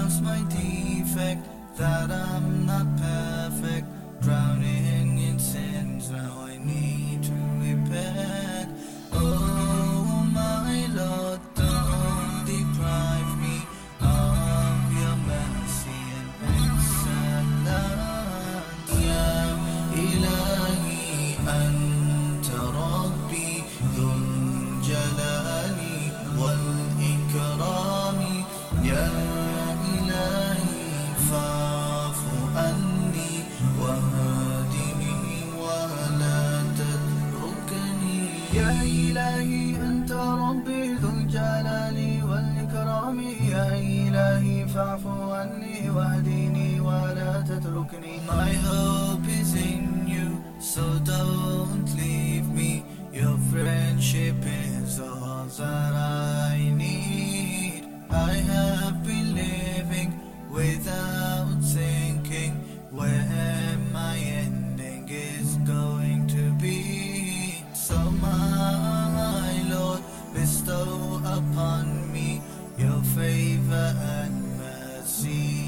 knows my defect, that I'm not perfect, drowning in sins, now I need to repent. Oh my Lord, don't deprive me of your mercy and excellence. Ya Ilahi Anta Rabbi Dhul Jalali wal Ikrami. Ya Ilahi fa'fu anni wahdini wa la tatrukni. Ya Ilahi Anta Rabbi Dhul Jalali wal Ikrami. Ya Ilahi fa'fu anni wahdini wa la tatrukni. My hope is in you, so don't leave me. Your friendship is all that I need. I have been living without thinking where my ending is going to be. So my Lord, bestow upon me your favor and mercy.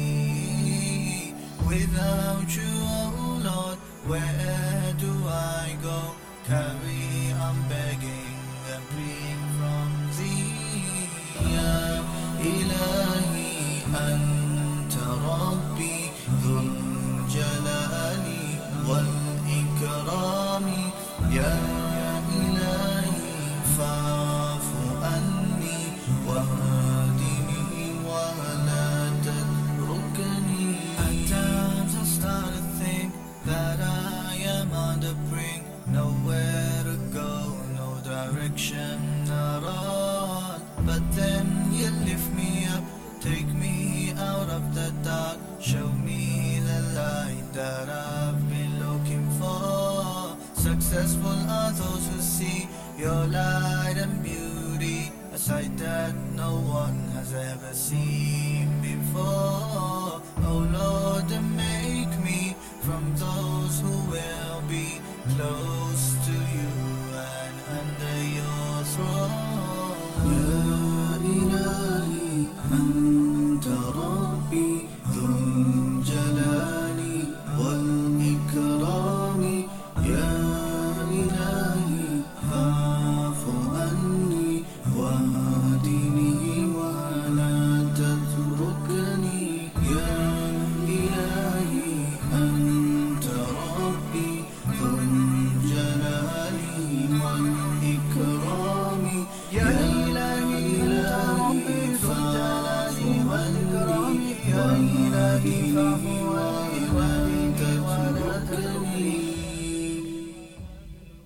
Without you, oh Lord, where do I go? Carry on begging and pleading from thee. Ya Ilahi Anta Rabbi Dhul Jalali wal Ikrami. Ya Ilahi fa'fu anni wahdini wa la tatrukni. At times I start to think that I am on the brink, nowhere to go, no direction at all. But then you lift me up, take me out of the dark, show me the light that I've been looking for. Successful are those who see your light and beauty, a sight that no one has ever seen before.